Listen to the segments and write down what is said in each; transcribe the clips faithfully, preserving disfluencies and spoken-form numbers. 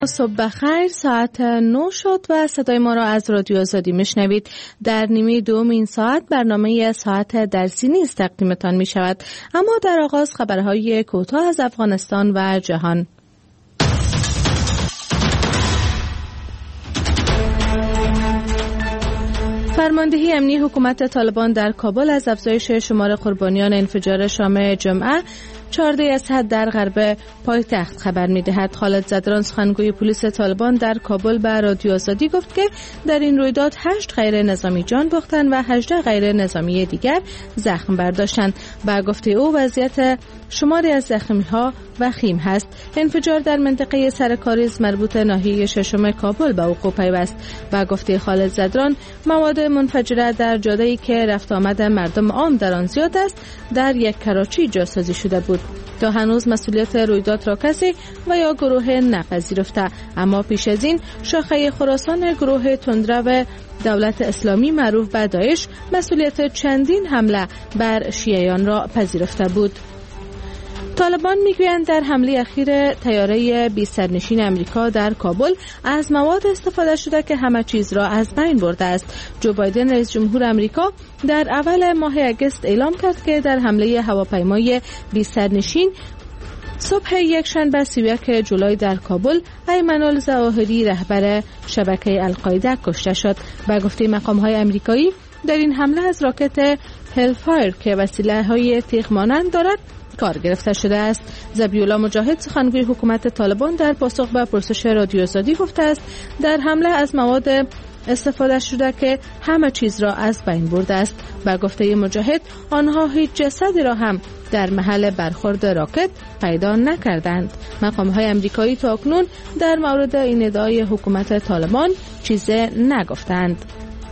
صبح بخیر، ساعت نه شد و صدای ما را از رادیو آزادی میشنوید. در نیمه دوم این ساعت برنامه ساعت درسی نیز تقدیمتان می شود، اما در آغاز خبرهای کوتاه از افغانستان و جهان. فرماندهی امنی حکومت طالبان در کابل از افزایش شمار قربانیان انفجار شام جمعه چهارده اسد در غرب پایتخت خبر می‌دهد. خالد زدران سخنگوی پلیس طالبان در کابل به رادیو آزادی گفت که در این رویداد هشت غیر نظامی جان باختند و هجده غیر نظامی دیگر زخم برداشتند. با گفته او وضعیت شماری از زخمی‌ها وخیم هست. انفجار در منطقه سرکاریز مربوط ناحیه ششم کابل به وقوع پیوست. با گفته خالد زدران مواد منفجره در جاده‌ای که رفت آمد مردم عام در آن زیاد است در یک کراچی جاسازی شده بود. تا هنوز مسئولیت رویداد را کسی و یا گروه نپذیرفته، اما پیش از این شاخه خراسان گروه تندرو دولت اسلامی معروف به داعش مسئولیت چندین حمله بر شیعیان را پذیرفته بود. طالبان میگویند در حمله اخیر طیاره بی سرنشین امریکا در کابل از مواد استفاده شده که همه چیز را از بین برده است. جو بایدن رئیس جمهور امریکا در اول ماه اگست اعلام کرد که در حمله هواپیمای بی سرنشین صبح یکشنبه سی و یک جولای در کابل ایمن الظواهری رهبر شبکه القاعده کشته شد. به گفته مقام‌های امریکایی در این حمله از راکت هلفایر که وسیله‌های تیغ مانند دارد کار گرفته شده است. ذبیح‌الله مجاهد سخنگوی حکومت طالبان در پاسخ به پرسش رادیو آزادی گفته است در حمله از مواد استفاده شده که همه چیز را از بین برده است. با گفته مجاهد آنها هیچ جسدی را هم در محل برخورد راکت پیدا نکردند. مقام‌های امریکایی تاکنون در مورد این ادعای حکومت طالبان چیزی نگفتند.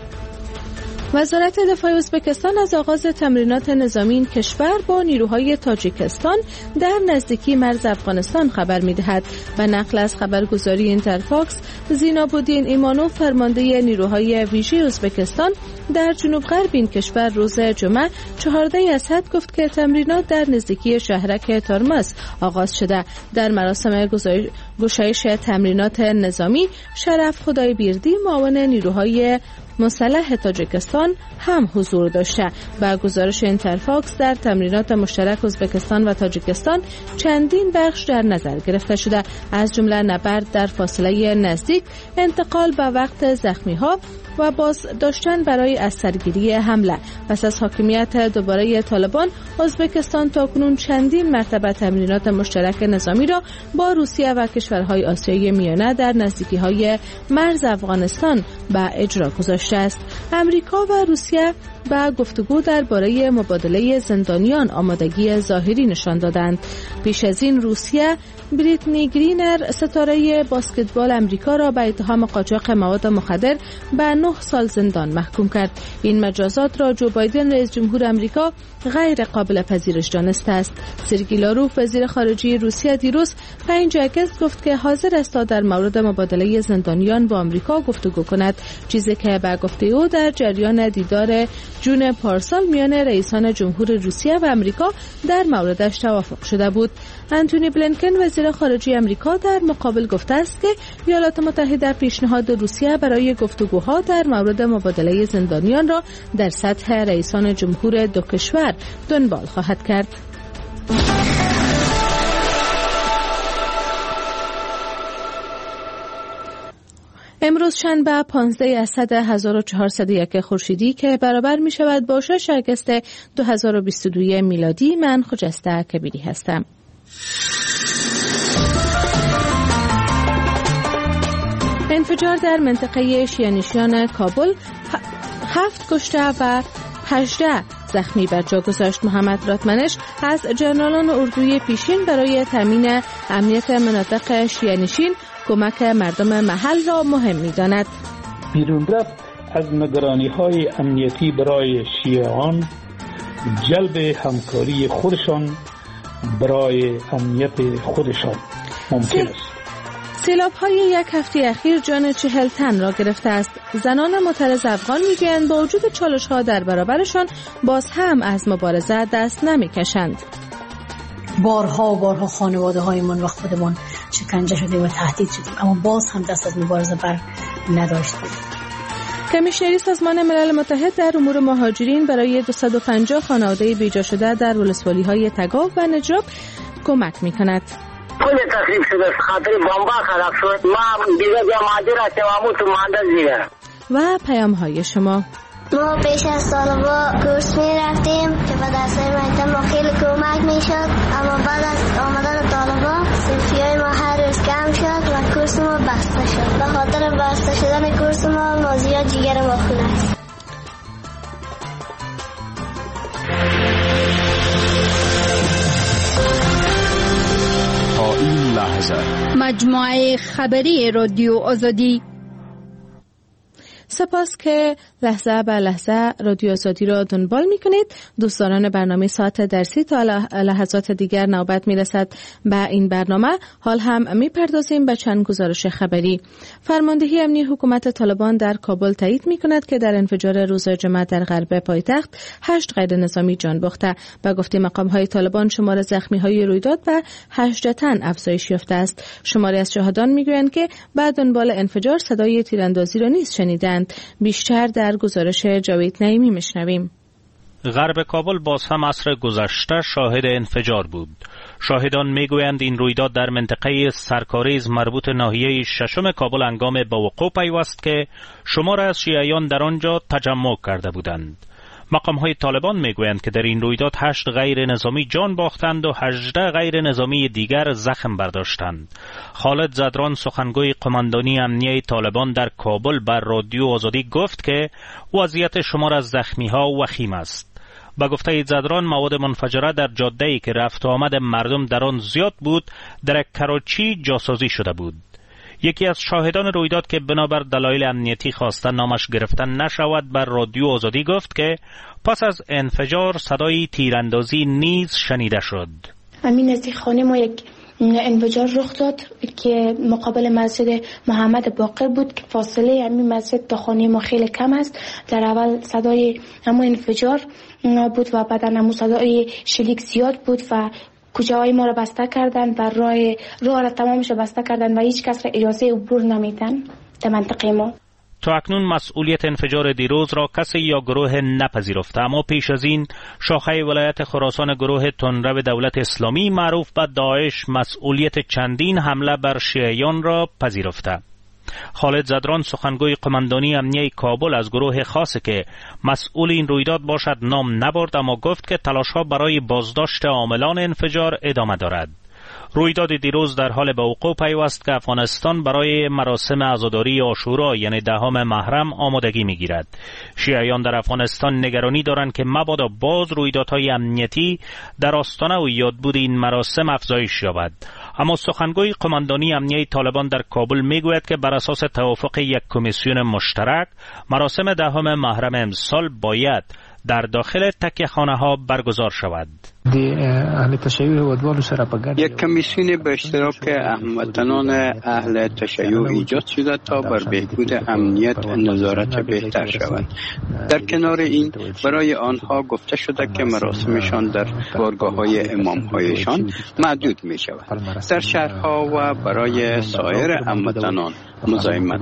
وزارت دفاع ازبکستان از آغاز تمرینات نظامی این کشور با نیروهای تاجیکستان در نزدیکی مرز افغانستان خبر می‌دهد. و نقل از خبرگزاری اینترفاکس، زیناب‌الدین ایمانوف فرمانده نیروهای ویژه ازبکستان در جنوب غرب این کشور روز جمعه چهارده اسد گفت که تمرینات در نزدیکی شهرک تارماس آغاز شده. در مراسم گشایش تمرینات نظامی شرف خدای بیردی معاون نیروهای مسلح تاجیکستان هم حضور داشته. با گزارش اینترفاکس در تمرینات مشترک ازبکستان و تاجیکستان چندین بخش در نظر گرفته شده، از جمله نبرد در فاصله نزدیک، انتقال به وقت زخمی‌ها و باز داشتن برای از سرگیری حمله. پس از حاکمیت دوباره طالبان، ازبکستان تاکنون چندین مرتبه تمرینات مشترک نظامی را با روسیه و کشورهای آسیای میانه در نزدیکی‌های مرز افغانستان به اجرا گذاشته است. امریکا و روسیه با گفتگو درباره مبادله زندانیان آمادگی ظاهری نشان دادند. پیش از این روسیه بریتنی گرینر ستاره بسکتبال امریکا را به اتهام قاچاق مواد مخدر به نه سال زندان محکوم کرد. این مجازات را جو بایدن رئیس جمهور امریکا غیر قابل پذیرش دانسته است. سرگئی لاروف وزیر خارجه روسیه دیروز پنج آگوست گفت که حاضر است تا در مورد مبادله زندانیان با امریکا گفتگو کند، چیزی که به گفته او در جریان دیدار جون پارسال میان رئیسان جمهور روسیه و امریکا در موردش توافق شده بود. آنتونی بلینکن وزیر خارجه امریکا در مقابل گفته است که ایالات متحده پیشنهاد روسیه برای گفتگوها در مورد مبادله زندانیان را در سطح رئیسان جمهور دو کشور دنبال خواهد کرد. امروز شنبه پانزده اسد هزار و چهارصد و یک خورشیدی که برابر می شود با شش آگوست دو هزار و بیست و دو میلادی، من خجسته کبیری هستم. انفجار در منطقه شیعه‌نشین کابل هفت کشته و هجده زخمی بر جا گذاشت. محمد راتمنش از جنرالان اردوی پیشین برای تامین امنیت مناطق شیعه‌نشین کمک مردم محل را مهم می‌داند. بیرون رفت از نگرانی‌های امنیتی برای شیعیان، جلب همکاری خودشان برای امنیت خودشان ممکن است. سیلاب های یک هفته اخیر جان چهل تن را گرفته است. زنان معترض افغان میگویند با وجود چالش ها در برابرشان باز هم از مبارزه دست نمی کشند. بارها و بارها خانواده هایمان و خودمان شکنجه شدیم و تهدید شدیم، اما باز هم دست از مبارزه بر نداشتیم. کمیشنری سازمان ملل متحد در امور مهاجرین برای دویست و پنجاه خانواده بیجا شده در ولسوالی‌های تگاو و نجراب کمک می‌کند. کل تخریب شده خاطر بمبا خراب شد. ما دیگه جا ماجر هستیم و تو مانداز دیگه. و پیام‌های شما. ما پیش از طالبا کورس می رفتیم که به درسای مکتب ما خیلی کمک می شد، اما بعد از آمدن طالبا صرفی های ما هر روز کم شد و کورس ما بسته شد. به خاطر بسته شدن کورس ما موضوع جگر ما خونه است. تا این لحظه مجموعه خبری رادیو آزادی. سپاس که لحظه به لحظه رادیو آزادی را دنبال می کنید. دوستداران برنامه ساعت درسی، تا لحظات دیگر نوبت می رسد به این برنامه. حال هم می پردازیم به چند گزارش خبری. فرماندهی امنی حکومت طالبان در کابل تایید می کند که در انفجار روز جمعه در غرب پایتخت هشت غیر نظامی جان باخته. به گفته مقام های طالبان شمار زخمی های رویداد به هجده تن افزایش یافته است. شماری از شاهدان می گویند که بعد دنبال انفجار صدای تیراندازی را نیز شنیدند. بیشتر در گزارش جاوید نعیمی میشنویم. غرب کابل باز هم عصر گذشته شاهد انفجار بود. شاهدان میگویند این رویداد در منطقه سرکاریز مربوط ناحیه ششم کابل هنگام به وقوع پیوست که شمار از شیعیان در آنجا تجمع کرده بودند. مقام‌های طالبان میگویند که در این رویداد هشت غیر نظامی جان باختند و هجده غیر نظامی دیگر زخم برداشتند. خالد زدران سخنگوی قماندانی امنیه طالبان در کابل بر رادیو آزادی گفت که وضعیت شمار از زخمی‌ها وخیم است. با گفته زدران مواد منفجره در جاده‌ای که رفت و آمد مردم در آن زیاد بود در کراچی جاسازی شده بود. یکی از شاهدان رویداد که بنابر دلایل امنیتی خواسته نامش گرفته نشود بر رادیو آزادی گفت که پس از انفجار صدای تیراندازی نیز شنیده شد. همین نزدیک خانه ما یک انفجار رخ داد که مقابل مسجد محمد باقر بود که فاصله همین مسجد تا خانه ما خیلی کم است. در اول صدای همون انفجار بود و بعدا همون صدای شلیک زیاد بود و کوچه‌های ما را بسته کردند و راه راه را تمامش بسته کردند و هیچ کس را اجازه عبور نمیدن در منطقه ما. تا اکنون مسئولیت انفجار دیروز را کسی یا گروه نپذیرفته، اما پیش از این شاخه ولایت خراسان گروه تندرو دولت اسلامی معروف به داعش مسئولیت چندین حمله بر شیعیان را پذیرفته. خالد زدران سخنگوی قماندانی امنیه کابل از گروه خاصه که مسئول این رویداد باشد نام نبرد، اما گفت که تلاش‌ها برای بازداشت عاملان انفجار ادامه دارد. رویداد دیروز در حال به وقوع پیوست که افغانستان برای مراسم عزاداری عاشورا یعنی دهم محرم آمادگی می‌گیرد. شیعیان در افغانستان نگرانی دارند که مبادا باز رویدادهای امنیتی در آستانه و یادبود این مراسم افزایش یابد. اما سخنگوی قماندانی امنیه طالبان در کابل میگوید که بر اساس توافق یک کمیسیون مشترک مراسم دهم محرم امسال باید در داخل تکیه‌خانه ها برگزار شود. یک کمیسیون به اشتراک هموطنان اهل تشیع ایجاد شده تا بر بهبود امنیت نظارت بهتر شود. در کنار این برای آنها گفته شده که مراسمشان در بارگاه‌های امام‌هایشان محدود می شود. در شهرها و برای سایر هموطنان مزاحمت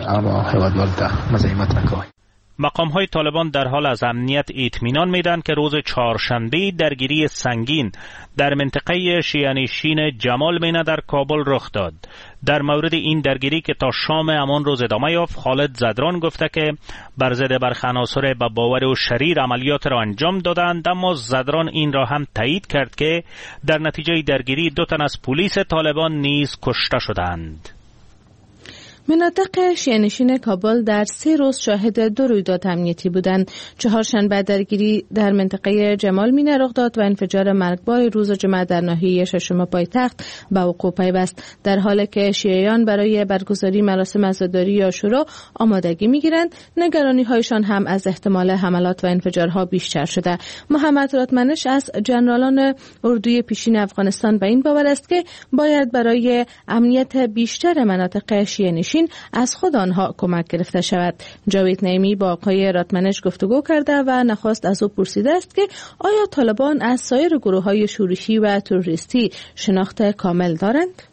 نکنند. مقام‌های طالبان در حال از امنیت اطمینان میدن که روز چهارشنبه درگیری سنگین در منطقه شیعه‌نشین جمال مینه در کابل رخ داد. در مورد این درگیری که تا شام همان روز ادامه یافت، خالد زدران گفته که بر ضد برخی عناصر با باور و شریر عملیات را انجام دادند، اما زدران این را هم تایید کرد که در نتیجه درگیری دو تن از پلیس طالبان نیز کشته شدند. مناطق شیعه‌نشین کابل در سه روز شاهد دو رویداد امنیتی بودند. چهارشنبه درگیری در منطقه جمال مینه رخ داد و انفجار مرگبار روز جمعه در ناحیه ششم پایتخت به وقوع پیوست، در حالی که شیعیان برای برگزاری مراسم عزاداری عاشورا آمادگی می‌گیرند. نگرانی‌هایشان هم از احتمال حملات و انفجارها بیشتر شده. محمد راتمنش از جنرالان اردوی پیشین افغانستان به این باور است که باید برای امنیت بیشتر مناطق شیعه‌نشین سرنشین از خود آنها کمک گرفته شود. جاوید نعیمی با آقای رادمنش گفتگو کرده و نخواست از او پرسیده است که آیا طالبان از سایر گروه‌های شورشی و تروریستی شناخت کامل دارند؟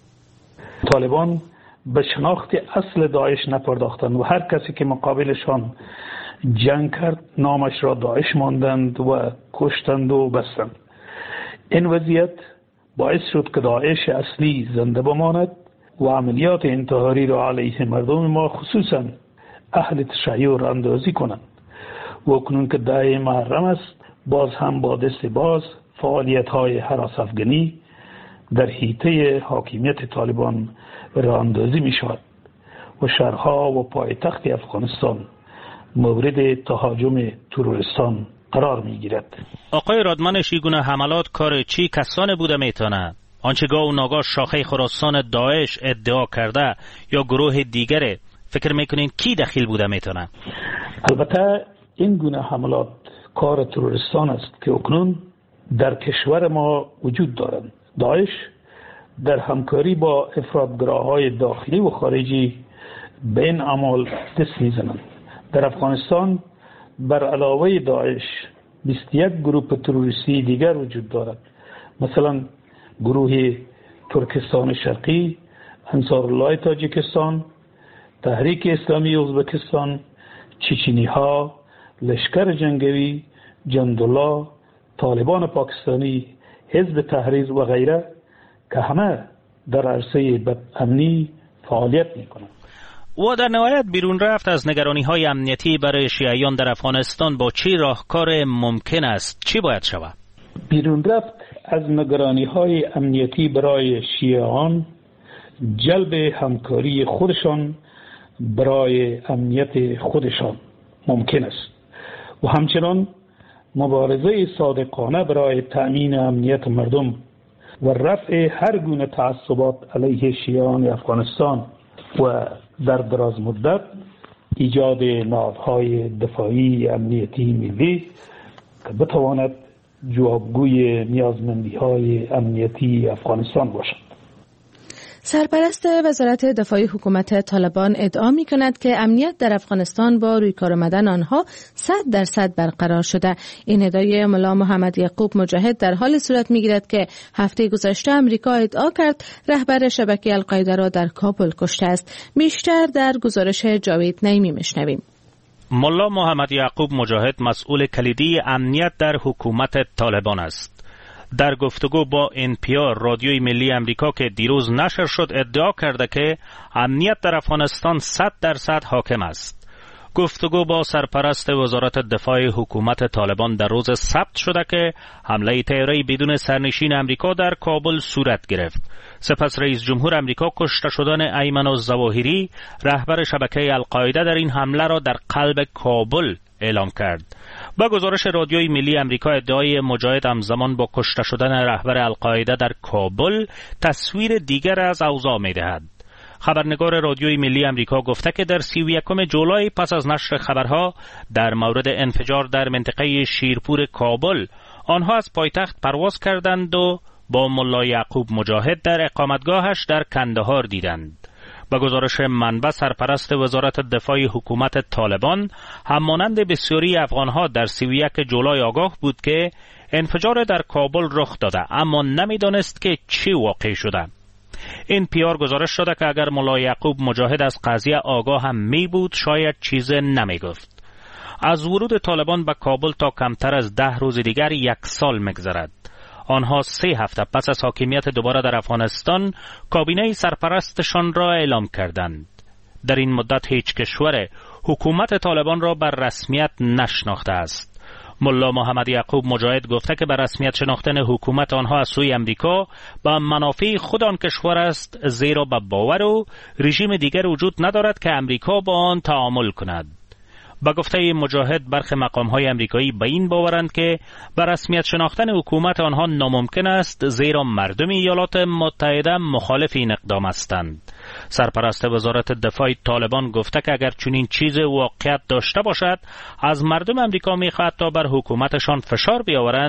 طالبان به شناخت اصل داعش نپرداختند و هر کسی که مقابلشان جنگ کرد نامش را داعش ماندند و کشتند و بستند. این وضعیت باعث شد که داعش اصلی زنده بماند و عملیات انتحاری را علیه مردم ما خصوصا اهل تشیع اندازی کنند. و اکنون که ده محرم است باز هم با دست باز فعالیت های هراس افغانی در حیطه حاکمیت طالبان راه اندازی می شود و شهرها و پایتخت افغانستان مورد تهاجم تروریستان قرار می گیرد. آقای رادمنش این گونه حملات کار چی کسانی بوده میتونه؟ آنچه گاه و ناگاه شاخه خراسان داعش ادعا کرده یا گروه دیگره، فکر میکنین کی دخیل بوده میتونه؟ البته این گونه حملات کار تروریستان است که اکنون در کشور ما وجود دارند. داعش در همکاری با افراطگراهای داخلی و خارجی به این اعمال دست میزنند. در افغانستان بر علاوه داعش بیست و یک گروه تروریستی دیگر وجود دارد. مثلا گروه ترکستان شرقی، انصارالله تاجیکستان، تحریک اسلامی ازبکستان، چچنی ها، لشکر جنگوی، جندولا، طالبان پاکستانی، حزب تحریر و غیره که همه در عرصه امنی فعالیت میکنند. و در نهایت بیرون رفت از نگرانی های امنیتی برای شیعیان در افغانستان با چی راهکار ممکن است؟ چی باید شود؟ بیرون رفت از نگرانی های امنیتی برای شیعیان جلب همکاری خودشان برای امنیت خودشان ممکن است و همچنان مبارزه صادقانه برای تأمین امنیت مردم و رفع هر گونه تعصبات علیه شیعیان افغانستان و در دراز مدت ایجاد نهادهای دفاعی امنیتی ملی که بتواند جوابگوی نیازمندی‌های امنیتی افغانستان باشد. سرپرست وزارت دفاع حکومت طالبان ادعا می کند که امنیت در افغانستان با روی کار آمدن آنها صد درصد برقرار شده. این ادعای ملا محمد یعقوب مجاهد در حال صورت می گیرد که هفته گذشته امریکا ادعا کرد رهبر شبکه القاعده را در کابل کشته است. بیشتر در گزارش جاوید نعیمی میشنویم. ملا محمد یعقوب مجاهد مسئول کلیدی امنیت در حکومت طالبان است. در گفتگو با ان پی آر رادیوی ملی امریکا که دیروز نشر شد ادعا کرده که امنیت در افغانستان صد درصد حاکم است. گفتگو با سرپرست وزارت دفاع حکومت طالبان در روز سبت شده که حمله طیاره بدون سرنشین امریکا در کابل صورت گرفت. سپس رئیس جمهور امریکا کشته شدن ایمن الظواهری رهبر شبکه القاعده در این حمله را در قلب کابل اعلام کرد. با گزارش رادیوی ملی امریکا ادعای مجاهد همزمان با کشته شدن رهبر القاعده در کابل تصویر دیگر از اوضاع می‌دهد. خبرنگار رادیوی ملی امریکا گفته که در سی و یکم جولای پس از نشر خبرها در مورد انفجار در منطقه شیرپور کابل آنها از پایتخت پرواز کردند و با ملا یعقوب مجاهد در اقامتگاهش در کندهار دیدند. با گزارش منبع سرپرست وزارت دفاع حکومت طالبان همانند بسیاری افغانها در سی و یک جولای آگاه بود که انفجار در کابل رخ داده اما نمیدانست که چی واقع شده. این پی آر گزارش شده که اگر ملا یعقوب مجاهد از قضیه آگاه هم می بود شاید چیز نمی گفت. از ورود طالبان به کابل تا کمتر از ده روز دیگر یک سال مگذرد. آنها سه هفته پس از حاکمیت دوباره در افغانستان کابینه سرپرستشان را اعلام کردند. در این مدت هیچ کشور حکومت طالبان را بر رسمیت نشناخته است. ملا محمد یعقوب مجاهد گفته که بر رسمیت شناختن حکومت آنها از سوی امریکا با منافع خود آن کشور است، زیرا به باور و رژیم دیگر وجود ندارد که امریکا با آن تعامل کند. با گفته مجاهد برخی مقام‌های امریکایی به این باورند که بر رسمیت شناختن حکومت آنها ناممکن است، زیرا مردم ایالات متحده مخالف این اقدام هستند. سرپرست وزارت دفاع طالبان گفته که اگر چنین چیز واقعیت داشته باشد از مردم امریکا می‌خواهد تا بر حکومتشان فشار بیاورند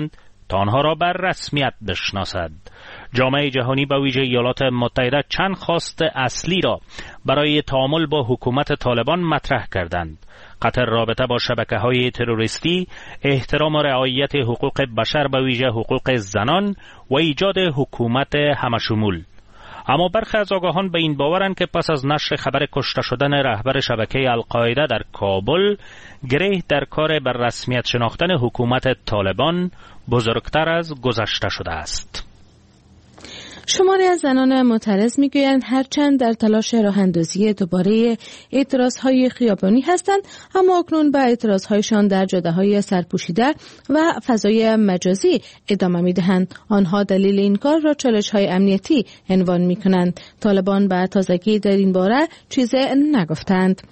تا آنها را بر رسمیت بشناسد. جامعه جهانی به ویژه ایالات متحده چند خواست اصلی را برای تعامل با حکومت طالبان مطرح کردند: قطع رابطه با شبکه‌های تروریستی، احترام و رعایت حقوق بشر به ویژه حقوق زنان و ایجاد حکومت همشمول. اما برخی از آگاهان به این باورند که پس از نشر خبر کشته شدن رهبر شبکه القاعده در کابل، گره در کار بر رسمیت شناختن حکومت طالبان بزرگتر از گذشته شده است. شماری از زنان معترض میگویند هرچند در تلاش راه اندازی دوباره اعتراضهای خیابانی هستند، اما اکنون به اعتراضهایشان در جاده‌های سرپوشیده و فضای مجازی ادامه میدهند. آنها دلیل این کار را چالش‌های امنیتی عنوان میکنند. طالبان به تازگی در این باره چیزی نگفتند.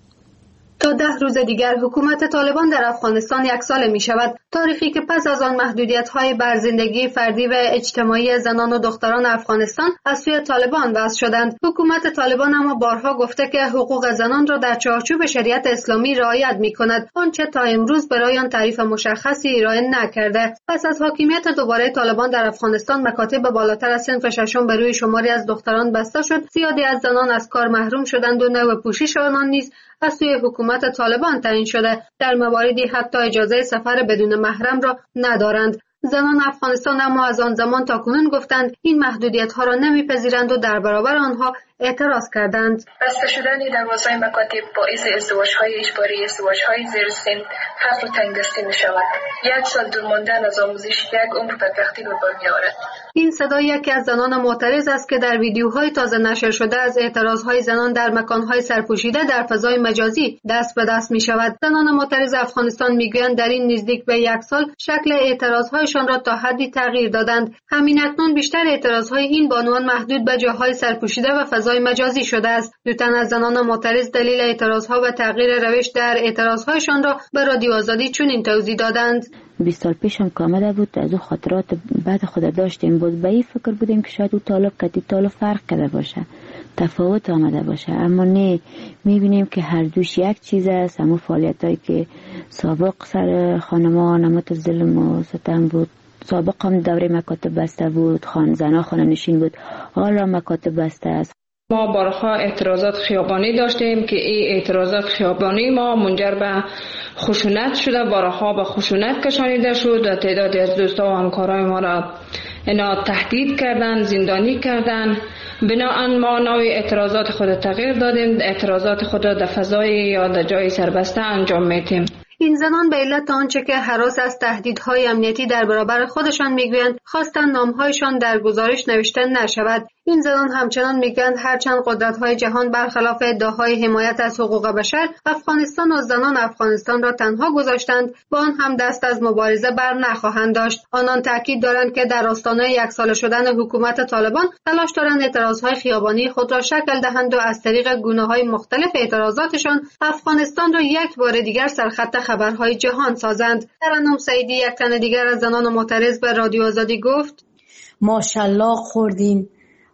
تا ده روز دیگر حکومت طالبان در افغانستان یک سال می شود، تاریخی که پس از آن محدودیت‌های بر زندگی فردی و اجتماعی زنان و دختران افغانستان از سوی طالبان وضع شدند. حکومت طالبان اما بارها گفته که حقوق زنان را در چارچوب شریعت اسلامی رعایت می کند، آنچه تا امروز برای آن تعریف مشخصی ارائه نکرده. پس از حاکمیت دوباره طالبان در افغانستان، مکاتب بالاتر از صنف ششم بر روی شماری از دختران بسته شد، زیادی از زنان از کار محروم شدند و نوع پوشش آنان نیز از سوی حکومت طالبان تعیین شده. در مواردی حتی اجازه سفر بدون محرم را ندارند. زنان افغانستان اما از آن زمان تا کنون گفتند این محدودیت‌ها را نمی‌پذیرند و در برابر آنها اعتراض کردند. بسته شدن دروازه‌های مکاتب باعث ازدواج‌های اجباری، ازدواج‌های زیر سن، فقر و تنگدستی می‌شود. یک سال دور ماندن از آموزش یک عمر بدبختی به بار می‌آورد. این صدای یکی از زنان معترض است که در ویدیوهای تازه نشر شده از اعتراضهای زنان در مکانهای سرپوشیده در فضای مجازی دست به دست می‌شود. زنان معترض افغانستان می‌گویند در این نزدیک به یک سال شکل اعتراضهایشان را تا حدی تغییر دادند. همین اکنون بیشتر اعتراضهای این بانوان محدود به جاهای سرپوشیده و فضای مجازی شده است. دو تن از زنان معترض دلیل اعتراضها و تغییر روش در اعتراضهایشان را به رادیو آزادی چنین توضیح دادند: بیست سال پیشم که آمده بود، از او خاطرات بعد خود داشتیم بود. به این فکر بودیم که شاید او طالب کتی طالب فرق کرده باشه، تفاوت آمده باشه، اما نه، میبینیم که هر دوش یک چیز است. همون فعالیت هایی که سابق سر خانمان نمات ظلم و ستم بود، سابق هم دوره مکاتب بسته بود، خان زنا خانه نشین بود، حالا مکاتب بسته است. ما بارها اعتراضات خیابانی داشتیم که این اعتراضات خیابانی ما منجر به خشونت شده، بارها به خشونت کشانیده شد و تعدادی از دوستا و همکارای ما را اینا تهدید کردن، زندانی کردن. بنابراین ما نوع اعتراضات خود تغییر دادیم، اعتراضات خود را در فضای یا در جای سربسته انجام میدیم. این زنان به علت آنچه که هراس از تهدیدهای امنیتی در برابر خودشان میگویند خواستند نامهایشان در گزارش نوشته نشود. این زنان همچنان میگویند هرچند قدرت‌های جهان برخلاف ادعاهای حمایت از حقوق بشر افغانستان و زنان افغانستان را تنها گذاشتند، با آن هم دست از مبارزه بر نخواهند داشت. آنان تاکید دارند که در آستانه یک ساله شدن حکومت طالبان تلاش دارند اعتراضهای خیابانی خود را شکل دهند و از طریق گونه‌های مختلف اعتراضاتشان افغانستان را یک بار دیگر سرخط خبرهای جهان سازند. ترنم سعیدی، یک تن دیگر از زنان معترض، به رادیو آزادی گفت: ما شلاق خوردیم،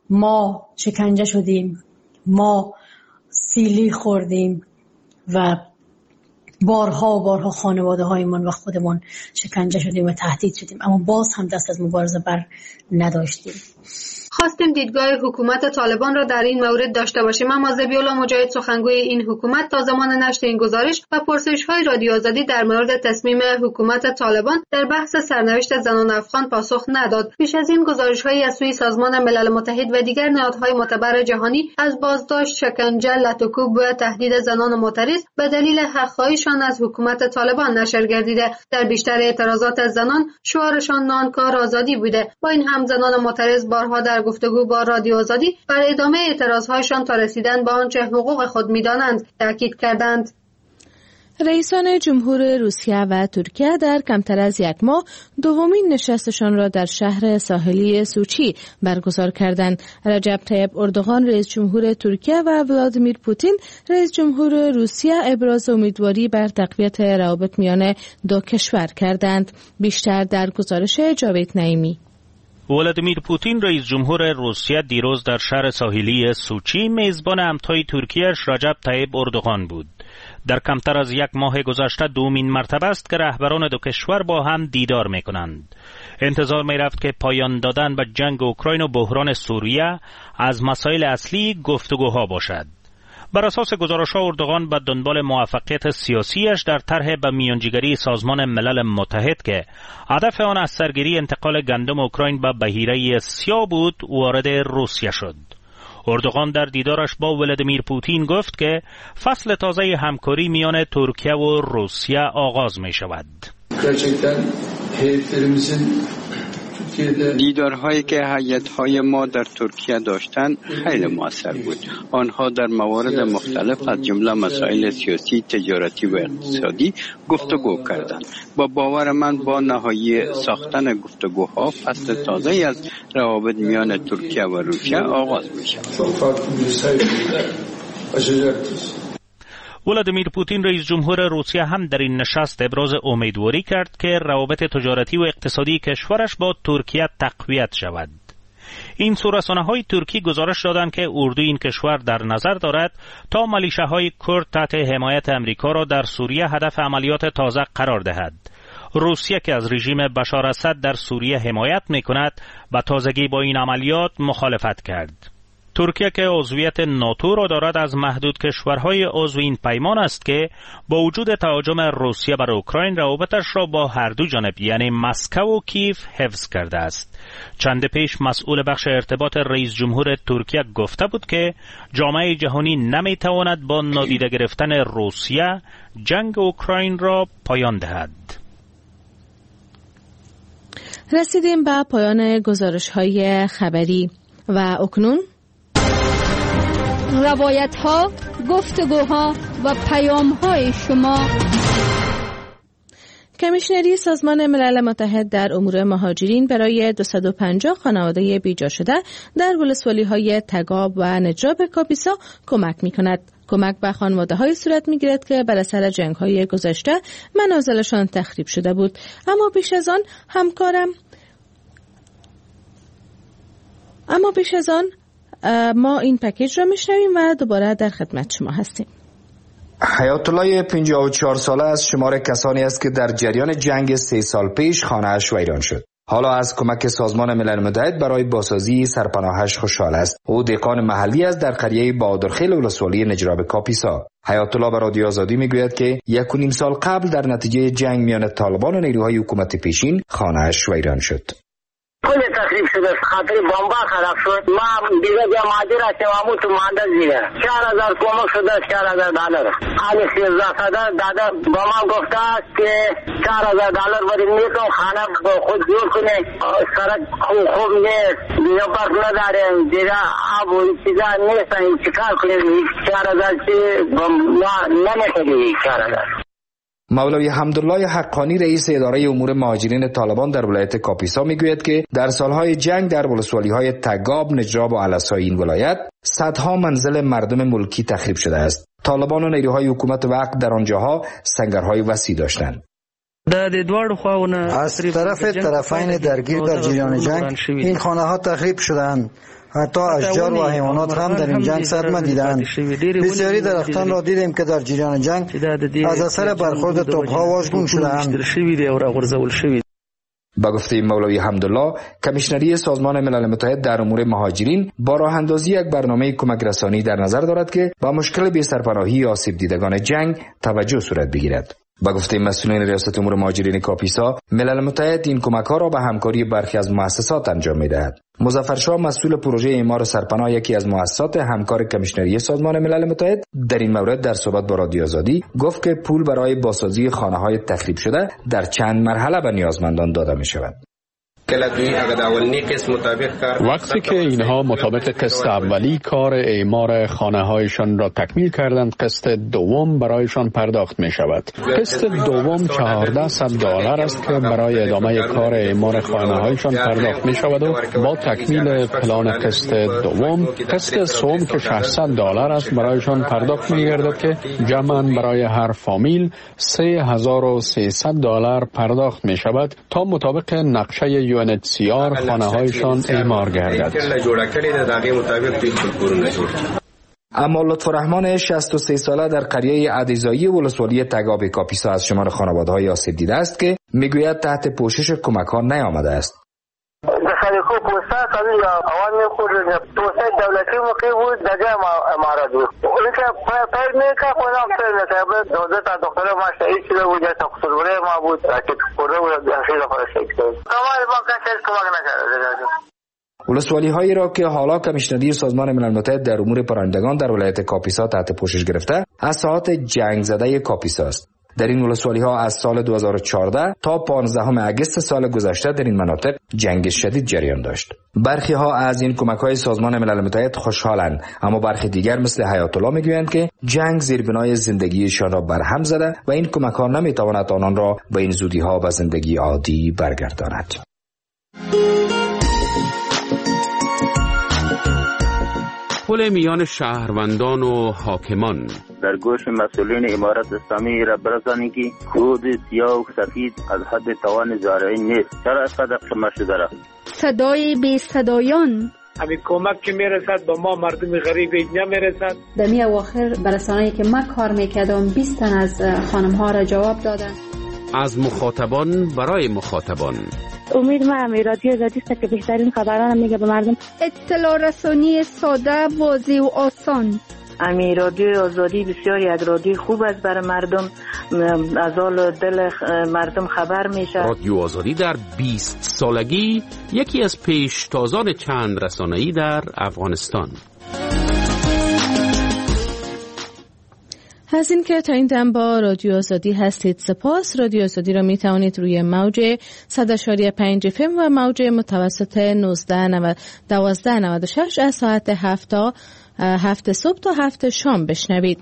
ما شکنجه شدیم، ما سیلی خوردیم و بارها و بارها خانواده هایمان و خودمون شکنجه شدیم و تهدید شدیم، اما باز هم دست از مبارزه بر نداشتیم. خواستیم دیدگاه حکومت طالبان را در این مورد داشته باشیم، اما ذبیح‌الله مجاهد، سخنگوی این حکومت، تا زمان نشر این گزارش و پرسش‌های رادیو آزادی در مورد تصمیم حکومت طالبان در بحث سرنوشت زنان افغان پاسخ نداد. پیش از این گزارش‌هایی از سوی سازمان ملل متحد و دیگر نهادهای معتبر جهانی از بازداشت، شکنجه، لطوکوب و تهدید زنان معترض به دلیل حق‌هایشان از حکومت طالبان نشر گردیده. در بیشتر اعتراضات زنان شعارشان نانکار آزادی بوده. با این هم زنان معترض بارها در گفتگو با رادیو آزادی بر ادامه اعتراضهایشان تا رسیدن به آنچه حقوق خود می‌دانند تاکید کردند. رئیسان جمهور روسیه و ترکیه در کمتر از یک ماه دومین نشستشان را در شهر ساحلی سوچی برگزار کردند. رجب طیب اردوغان رئیس جمهور ترکیه و ولادیمیر پوتین رئیس جمهور روسیه ابراز امیدواری بر تقویت روابط میان دو کشور کردند. بیشتر در گزارش جاوید نعیمی. ولادیمیر پوتین رئیس جمهور روسیه دیروز در شهر ساحلی سوچی میزبان همتای ترکیه‌اش رجب طیب اردوغان بود. در کمتر از یک ماه گذشته دومین مرتبه است که رهبران دو کشور با هم دیدار می‌کنند. انتظار می رفت که پایان دادن به جنگ اوکراین و بحران سوریه از مسائل اصلی گفتگوها باشد. بر اساس گزارش‌ها اردوغان به دنبال موفقیت سیاسیش در طرح به میانجیگری سازمان ملل متحد که هدف آن از سرگیری انتقال گندم اوکراین به بحیره سیاه بود وارد روسیه شد. اردوغان در دیدارش با ولادیمیر پوتین گفت که فصل تازه همکاری میان ترکیه و روسیه آغاز می شود. دیدارهایی که هیئت‌های ما در ترکیه داشتند خیلی موثر بود. آنها در موارد مختلف از جمله مسائل سیاسی، تجارتی و اقتصادی گفتگو کردند. با باور من با نهایی ساختن گفتگوها فصل تازه‌ای از روابط میان ترکیه و روسیه آغاز می‌شود. ولادیمیر پوتین رئیس جمهور روسیه هم در این نشست ابراز امیدواری کرد که روابط تجارتی و اقتصادی کشورش با ترکیه تقویت شود. این سو رسانه‌های ترکی گزارش دادند که اردوی این کشور در نظر دارد تا ملیشه‌های کرد تحت حمایت امریکا را در سوریه هدف عملیات تازه قرار دهد. روسیه که از رژیم بشار اسد در سوریه حمایت می‌کند، به تازگی با این عملیات مخالفت کرد. ترکیه که عضویت ناتو را دارد از محدود کشورهای عضو این پیمان است که با وجود تهاجم روسیه بر اوکراین روابطش را با هر دو جانب یعنی مسکو و کیف حفظ کرده است. چند پیش مسئول بخش ارتباط رئیس جمهور ترکیه گفته بود که جامعه جهانی نمیتواند با نادیده گرفتن روسیه جنگ اوکراین را پایان دهد. رسیدیم به پایان گزارش‌های خبری و اکنون روایت ها، گفتگوها و پیام های شما. کمیشنری سازمان ملل متحد در امور مهاجرین برای دویست و پنجاه خانواده بیجا شده در ولسوالی های تگاب و نجراب کاپیسا کمک می کند. کمک به خانواده های صورت می گیرد که بر اثر جنگ های گذشته منازلشان تخریب شده بود. اما پیش از آن همکارم اما پیش از آن ما این پکیج را میشنویم و دوباره در خدمت شما هستیم. حیات الله پنجاه و چهار ساله از شمار کسانی است که در جریان جنگ سه سال پیش خانه‌اش ویران شد. حالا از کمک سازمان ملل متحد برای بازسازی سرپناهش خوشحال است. او دهقان محلی است در قریه بهادرخیل ولسوالی نجراب کاپیسا. حیات الله به رادیو آزادی میگوید که یک و نیم سال قبل در نتیجه جنگ میان طالبان و نیروهای حکومت پیشین خانه‌اش ویران شد. کل تخریب شده، خاطر بمبا خراب شد. ما دیگه جا ماجر هستیم، همون تو ماندز دیگه چهار هزار کمک شده، چهار هزار دلار آلی سیزده صدر دادا با ما گفته است که چهار هزار دلار بریم میتون خانه خود جور کنه. سرک خوب خوب نیست، دیگه برق نداریم، دیگه آب و چیزا نیستن، چکار کنیم؟ چهار هزار چی نمیخوری چهار هزار. مولوی حمدالله حقانی رئیس اداره امور مهاجرین طالبان در ولایت کاپیسا میگوید که در سالهای جنگ در ولسوالی‌های تگاب، نجراب و علسای این ولایت صدها منزل مردم ملکی تخریب شده است. طالبان و نیروهای حکومت وقت در آنجاها سنگرهای وسیع داشتند. از طرف طرفین درگیر در جریان جنگ این خانه‌ها تخریب شدند. حتی اشجار و حیوانات هم در این جنگ صدمه دیدند. بسیاری درختان را دیدیم که در جریان جنگ از اثر برخورد توپ‌ها واژگون شدند. با گفته مولوی حمدالله، کمیشنری سازمان ملل متحد در امور مهاجرین با راه اندازی یک برنامه کمک رسانی در نظر دارد که با مشکل بی‌سرپناهی آسیب دیدگان جنگ توجه صورت بگیرد. با گفته مسئولین ریاست امور مهاجرین کاپیسا، ملل متحد این کمک‌ها را به همکاری برخی از مؤسسات انجام می‌دهد. مظفر شاه مسئول پروژه اعمار سرپناه، یکی از مؤسسات همکار کمیشنری سازمان ملل متحد، در این مورد در صحبت با رادیو آزادی گفت که پول برای بازسازی خانه‌های تخریب شده در چند مرحله به نیازمندان داده می‌شود. وقتی که اینها مطابق قسط اولی کار اعمار خانه هایشان را تکمیل کردند، قسط دوم برایشان پرداخت می شود. قسط دوم چهارده صد دلار است که برای ادامه کار اعمار خانه هایشان پرداخت می شود و با تکمیل پلان قسط دوم قسط سوم که ششصد دلار است برایشان پرداخت می گردد که جمعاً برای هر فامیل سه هزار و سیصد دلار پرداخت می شود تا مطابق نقشه یو ان اچ سی آر خانه هایشان اعمار گردد. اما لطفالرحمن شصت و سه ساله در قریه عدیزایی ولسوالی تگاب کاپیسا از شمار خانواده‌های آسیب دیده است که میگوید تحت پوشش کمک ها نیامده است. خلیکو پوستا کمی اوان خود پوستا دولتی موقع بود دیگه امارات بود. اون که پیر میکه خودم پیر میکه بعد دو تا دکتر ما شهید شده بود تا خسروره ما بود که خورده بود خیلی خورده شهید شد. تمام ما کسی کمک نکرده. ولسوالی هایی را که حالا کمیشنری سازمان ملل متحد در امور پرندگان در ولایت کاپیسا تحت پوشش گرفته از ساحات جنگ زده کاپیسا است. در این ولسوالی ها از سال دو هزار و چهارده تا پانزدهم اگست سال گذشته در این مناطق جنگ شدید جریان داشت. برخی ها از این کمک های سازمان ملل متحد خوشحالند، اما برخی دیگر مثل حیات الله میگویند که جنگ زیربنای زندگیشان را برهم زده و این کمک ها نمیتواند آنان را به این زودی ها و زندگی عادی برگرداند. پل میان شهروندان و حاکمان در گوش مسئولین امارت اسلامی را برسانی که خود سیاه و سفید از حد توان زارعین نیست. چرا از قدر قمه شده را؟ صدای بی صدایان همین کمک که میرسد به ما مردم غریب اینجا میرسد. در می اواخر برسانه‌ای که من کار میکردم بیست تن از خانم ها را جواب دادن. از مخاطبان برای مخاطبان. امید من رادیو آزادی است که بهترین خبران میگه به مردم. اطلاع رسانی ساده، واضح و آسان. امی رادیو آزادی بسیاری از رادیو خوب است برای مردم، از حال دل مردم خبر میشه. رادیو آزادی در بیست سالگی یکی از پیشتازان چند رسانه‌ای در افغانستان. از این که تا این دم با رادیو آزادی هستید سپاس. رادیو آزادی را می توانید روی موج صد و پنج اف ام و موج متوسط نوزده دوازده نود و شش از ساعت هفت تا هفت صبح تا هفت شام بشنوید.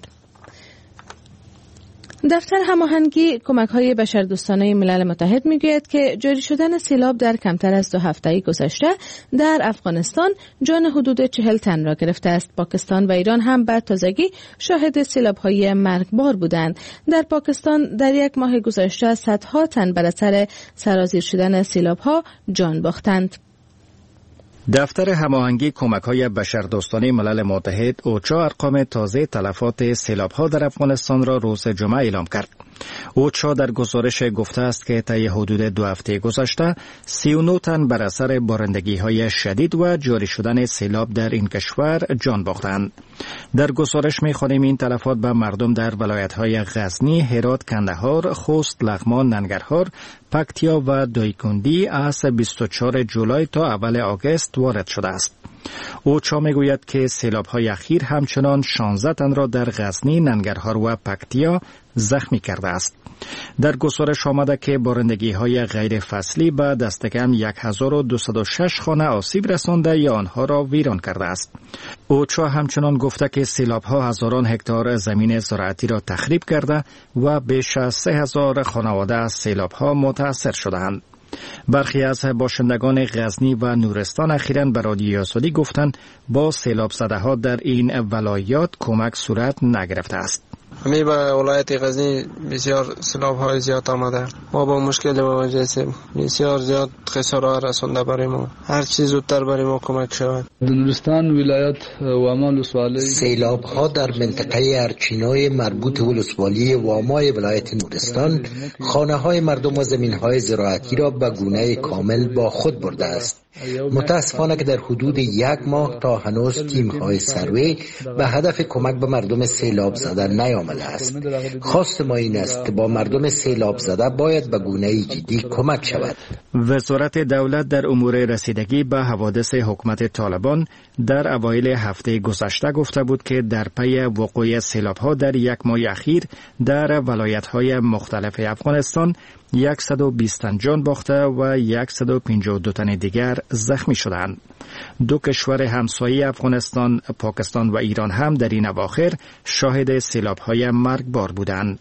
دفتر هماهنگی کمک‌های بشردوستانه ملل متحد میگوید که جاری شدن سیلاب در کمتر از دو هفته گذشته در افغانستان جان حدود چهل تن را گرفته است. پاکستان و ایران هم به تازگی شاهد سیلاب‌های مرگبار بودند. در پاکستان در یک ماه گذشته صدها تن بر اثر سرازیر شدن سیلاب‌ها جان باختند. دفتر هماهنگی کمک‌های بشردوستانه ملل متحد اوچا ارقام تازه تلفات سیلاب‌ها در افغانستان را روز جمعه اعلام کرد. اوچا در گزارش گفته است که طی حدود دو هفته گذشته سی و نه تن بر اثر بارندگی‌های شدید و جاری شدن سیلاب در این کشور جان باختند. در گزارش می‌خوانیم این تلفات به مردم در ولایت‌های غزنی، هرات، کندهار، خوست، لغمان، ننگرهار، پکتیا و دایکندی از بیست و چهارم جولای تا اول آگوست وارد شده است. اوچا میگوید که سیلاب‌های اخیر همچنان شانزده تن را در غزنی، ننگرهار و پکتیا زخمی کرده است. در گزارش آمده که بارندگی‌های غیر فصلی به دست کم هزار و دویست و شش خانه آسیب رسانده یا آنها را ویران کرده است. اوچا همچنان گفته که سیلاب‌ها هزاران هکتار زمین زراعتی را تخریب کرده و بیش از سه هزار خانواده از سیلاب‌ها متاثر شده‌اند. برخی از باشندگان غزنی و نورستان اخیراً به رادیو آزادی گفتند با سیلاب زده ها در این ولایات کمک صورت نگرفته است. همی به ولایت غزنی بسیار سیلاب های زیاد آمده. ما با مشکل مواجه هستیم. بسیار زیاد خسارات رسانده برای ما. هر چیز زودتر برای ما کمک شود. نورستان ولایت واما ولسوالی سیلاب ها در منطقه ارچینای مربوط ولسوالی وامای ولایت نورستان خانه های مردم و زمین های زراعتی را به گونه کامل با خود برده است. متاسفانه که در حدود یک ماه تا هنوز تیم های سروی به هدف کمک به مردم سیلاب زده نیامده است. خواست ما این است که با مردم سیلاب زده باید به گونه جدی کمک شود. وزارت دولت در امور رسیدگی به حوادث حکومت طالبان در اوایل هفته گذشته گفته بود که در پی وقوع سیلاب ها در یک ماه اخیر در ولایت های مختلف افغانستان صد و بیست تن جان باخته و صد و پنجاه و دو تن دیگر زخمی شدند. دو کشور همسایه افغانستان، پاکستان و ایران هم در این اواخر شاهد سیلاب‌های مرگبار بودند.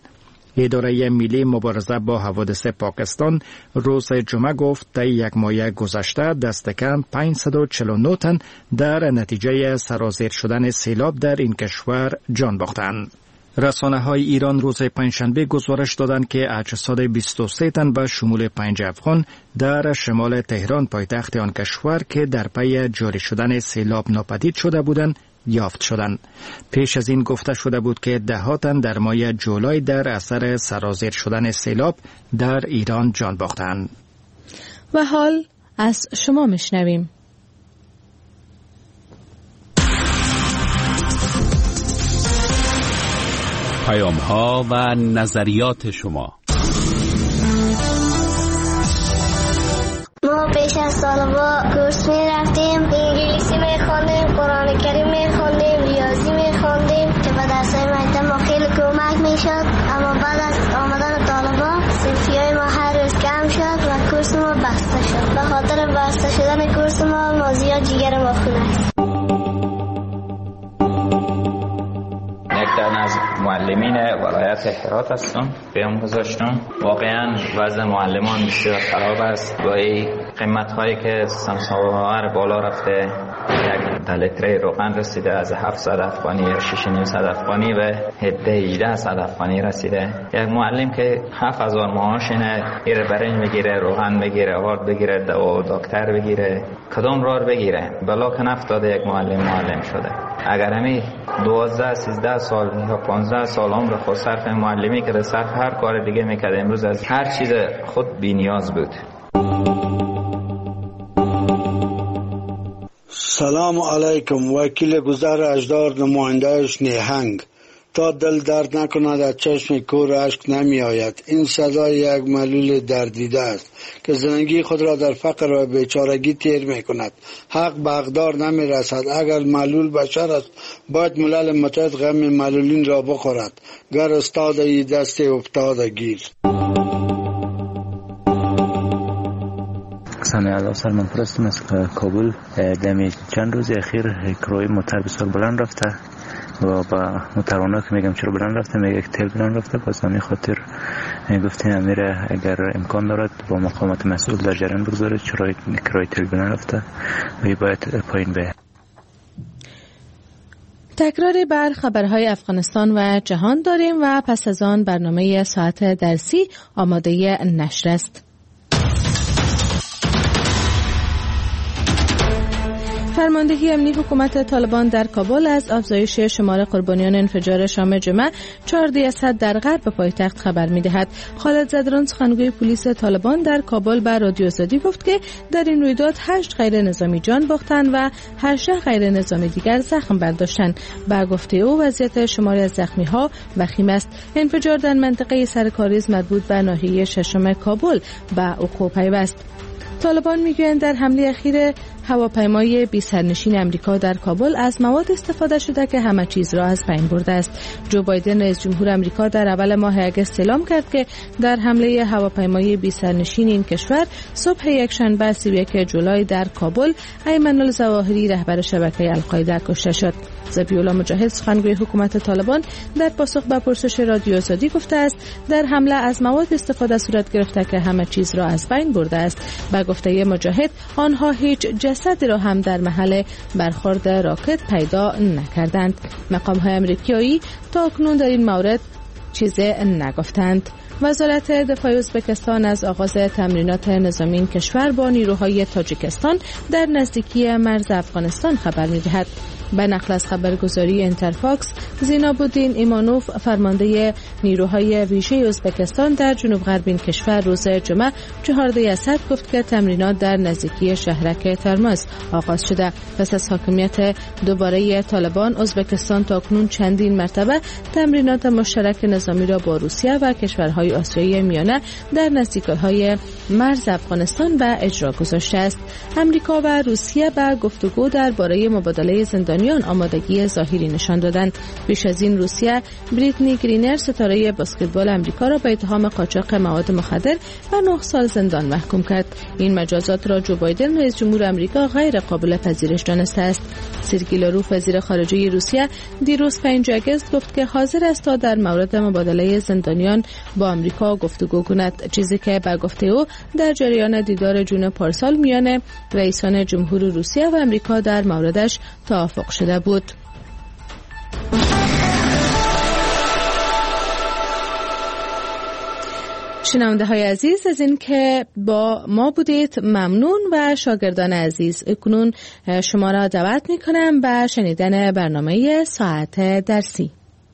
اداره ملی مبارزه با حوادث پاکستان روز جمعه گفت طی یک ماه گذشته دست کم پانصد و چهل و نه تن در نتیجه سرازیر شدن سیلاب در این کشور جان باختند. رسانه‌های ایران روز پنجشنبه گزارش دادند که اجساد بیست و سه تن به شمول پنج افغان در شمال تهران پایتخت آن کشور که در پی جاری شدن سیلاب ناپدید شده بودند یافت شدند. پیش از این گفته شده بود که ده تن در ماه جولای در اثر سرازیر شدن سیلاب در ایران جان باختند. و حال از شما میشنویم. پیام ها و نظریات شما. ما پیش از طالبا کورس می رفتیم، انگلیسی می خواندیم، قرآن کریم می خواندیم، ریاضی می خواندیم که به درسای مکتب ما خیلی کمک می شد. اما بعد از آمدن طالبا صرفی های ما هر روز کم شد و کورس ما بسته شد. به خاطر بسته شدن کورس ما ما زیاد جگر ما خونه است. یکتن از معلمین ولایت هرات هستم. بهم گذاشتم واقعا وضع معلمان بسیار خراب است. با این قیمت هایی که سمسار بالا رفته، یک لیتر روغن رسیده از هفتصد افغانی یا شش و نیم صد افغانی و هجده صد افغانی رسیده. یک معلم که هفت هزار معاش اینه، ایره برنج بگیره، روغن بگیره، آرد بگیره، دوا دکتر بگیره، کدام راه بگیره؟ بلا که نفتاده یک معلم معلم شده. اگر همی دوازده سیزده سال یا پانزده سال عمر خود صرف معلمی که صرف هر کار دیگه میکرد، امروز از هر چیز خود بی نیاز بود. سلام علیکم. وکیل گذر اجدار، نمایندهش نیهنگ. تا دل درد نکند از چشم کور اشک نمی آید. این صدای یک معلول دردیده است که زندگی خود را در فقر و بیچارگی تیر می کند. حق به حقدار نمی رسد. اگر معلول بشر است باید ملل متحد غم معلولین را بخورد. گر استاد ای دست افتاد گیر. سامع الله سلمان پرستم از کابل. دمی چند روز اخیر کرای موتر بسیار بلند رفته و با موتروانا که میگم چرا بلند رفته، میگه که تیل بلند رفته. باز همین خاطر گفتیم امیره اگر امکان دارد با مقامات مسئول در جریان بگذاره چرا کرای تیل بلند رفته و باید پایین به. تکراری بر خبرهای افغانستان و جهان داریم و پس از آن برنامه ساعت درسی آماده نشر است. فرماندهی امنی حکومت طالبان در کابل از افزایش شمار قربانیان انفجار شام جمعه چهارده از صد در غرب پایتخت خبر می‌دهد. خالد زدران سخنگوی پلیس طالبان در کابل به رادیو آزادی گفت که در این رویداد هشت غیر نظامی جان باختند و هشت غیر نظامی دیگر زخم برداشتند. با گفته او وضعیت شماری از زخمی‌ها وخیم است. انفجار در منطقه سرکاریز مربوط به ناحیه ششم کابل به وقوع پیوست. طالبان میگویند در حمله اخیر هواپیمای بی سرنشین امریکا در کابل از مواد استفاده شده که همه چیز را از بین برده است. جو بایدن رئیس جمهور امریکا در اول ماه اگست اعلام کرد که در حمله هواپیمای بی سرنشین این کشور صبح یکشنبه سی و یک جولای در کابل ایمن الظواهری رهبر شبکه القاعده کشته شد. ذبیح‌الله مجاهد سخنگوی حکومت طالبان در پاسخ به پرسش رادیو آزادی گفته است در حمله از مواد استفاده صورت گرفته که همه چیز را از بین برده است. با گفته مجاهد آنها هیچ جسدی را هم در محل برخورد راکت پیدا نکردند. مقام‌های آمریکایی تا اکنون در این مورد چیزی نگفتند. وزارت دفاع ازبکستان از آغاز تمرینات نظامی این کشور با نیروهای تاجیکستان در نزدیکی مرز افغانستان خبر می‌دهد. به نقل از خبرگزاری انترفاکس، زیناب‌الدین ایمانوف فرمانده نیروهای ویژه ازبکستان در جنوب غرب این کشور روز جمعه چهارده اسد گفت که تمرینات در نزدیکی شهرک ترمز آغاز شده. پس از حاکمیت دوباره طالبان، ازبکستان تاکنون چندین مرتبه تمرینات مشترک نظامی را با روسیه و کشورهای آسیای میانه در نزدیکی‌های مرز افغانستان به اجرا گذاشته است. امریکا و روسیه به گفتگو درباره مبادله زندانیان آمادگی ظاهری نشان دادند. پیش از این روسیه بریتنی گرینر ستاره بسکتبال آمریکا را به اتهام قاچاق مواد مخدر و نه سال زندان محکوم کرد. این مجازات را جو بایدن رئیس جمهور آمریکا غیر قابل پذیرش دانسته است. سرگئی لاروف وزیر خارجه روسیه دیروز پنجم آگوست گفت که حاضر است تا در مورد مبادله زندانیان با آمریکا گفتگو کند، چیزی که به گفته او در جریان دیدار جون پارسال میان رئیسان جمهور روسیه و آمریکا در موردش توافق شده بود. شنونده های عزیز از این که با ما بودید ممنون و شاگردان عزیز اکنون شما را دعوت می کنم به شنیدن برنامه ساعت درسی.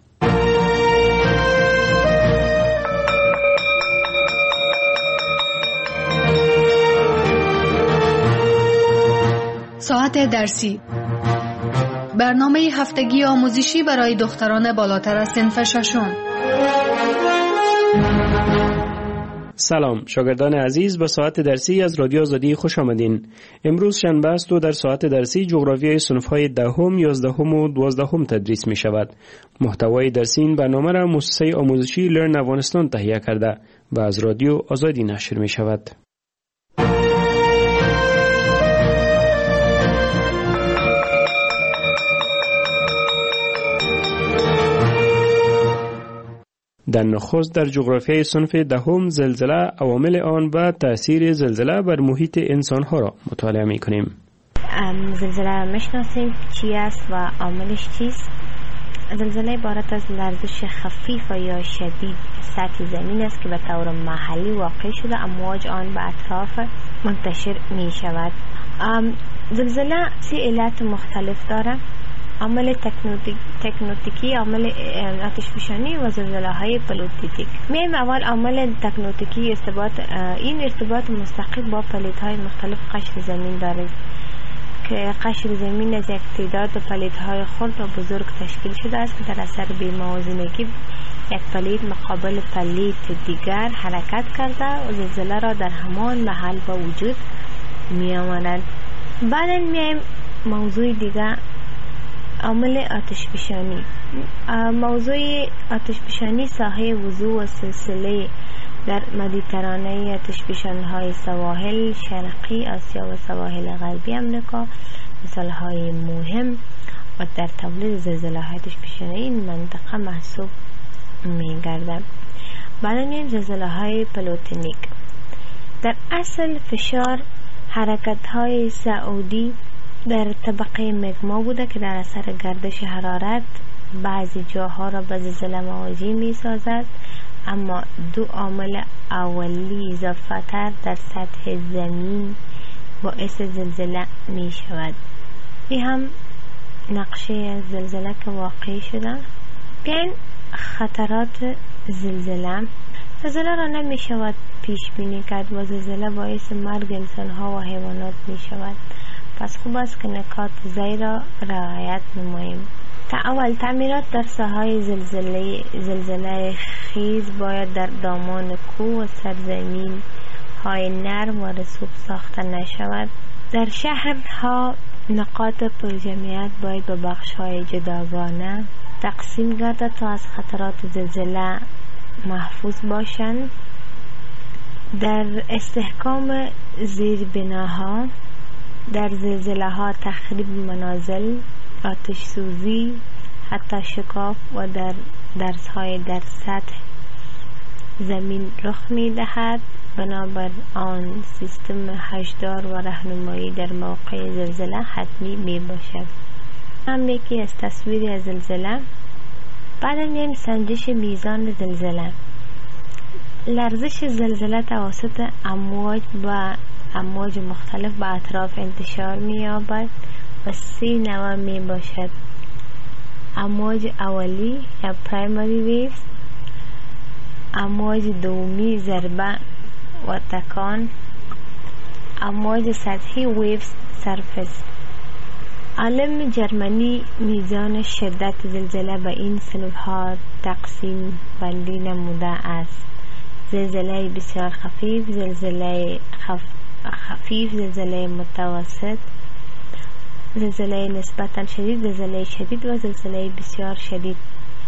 ساعت درسی، برنامه هفتگی آموزشی برای دختران بالاتر از صنف ششم. سلام شاگردان عزیز، به ساعت درسی از رادیو آزادی خوش آمدین. امروز شنبه است و در ساعت درسی جغرافیای صنف‌های دهم، یازدهم و دوازدهم تدریس می شود. محتوای درسی این برنامه را مؤسسه آموزشی لرن افغانستان تهیه کرده و از رادیو آزادی نشر می شود. در نخست در جغرافیای صنف دهم زلزله، عوامل آن و تأثیر زلزله بر محیط انسانها را مطالعه می کنیم. زلزله میشناسیم چی است و عاملش چیست؟ زلزله عبارت از لرزش خفیف و یا شدید سطح زمین است که به طور محلی واقع شده، امواج آن به اطراف منتشر می شود. زلزله سی علت مختلف داره: عامل تکنوتیکی، عامل آتش فشانی و زلزله های پلیتیک. میایم اول عامل تکنوتیکی. ارتباط این ارتباط مستقیم با پلیت های مختلف قشر زمین دارد که قشر زمین از یک تعداد پلیت های خرد و بزرگ تشکیل شده است که در اثر بی‌موازنگی یک پلیت مقابل پلیت دیگر حرکت کرده و زلزله را در همان محل با وجود می آورد. بعد میایم موضوع دیگر، عامل آتش فشانی. موضوع آتش فشانی ساحه وضوح و سلسله در مدیترانه آتش فشان‌های سواحل شرقی آسیا و سواحل غربی امریکا مثال‌های مهم و در تولید زلزله‌های آتش فشانی این منطقه محسوب می‌گردد. بعد این زلزله‌های پلوتونیک. در اصل فشار حرکت‌های سعودی در طبقه مگما بوده که در اثر گردش حرارت بعضی جاها را به زلزله مواجه می سازد، اما دو عامل اولی اضافه تر در سطح زمین باعث زلزله می شود. این هم نقشه زلزله که واقع شده. بیاین خطرات زلزله. زلزله را نمی شود پیش بینی کرد و زلزله باعث مرگ انسان ها و حیوانات می شود. پس خوب است که نکات زیر را رعایت نماییم. تا اول تعمیرات در ساحه زلزله زلزله خیز باید در دامان کوه و سرزمین های نرم و رسوب ساخته نشود. در شهرها نقاط پرجمعیت باید به بخش های جداگانه تقسیم گردد تا از خطرات زلزله محفوظ باشند. در استحکام زیربناها، در زلزله ها تخریب منازل، آتش سوزی، حتی شکاف و در درس های در سطح زمین رخ می دهد. بنابر آن سیستم هشدار و راهنمایی در موقع زلزله حتمی می باشد. هم یکی از تصویری از زلزله. بعد میایم سنجش میزان زلزله. لرزش زلزله توسط امواج و امواج مختلف به اطراف انتشار می یابد و سی نوع می باشد: امواج اولی یا پرایمری ویوز، امواج دومی ضربه و تکان، امواج سطحی ویوز سرفس. عالم جرمنی میزان شدت زلزله به این صنف‌ها تقسیم بندی نموده است: زلزله بسیار خفیف، زلزله خف... خفیف، زلزله متوسط، زلزله نسبتاً شدید، زلزله شدید و زلزله بسیار شدید.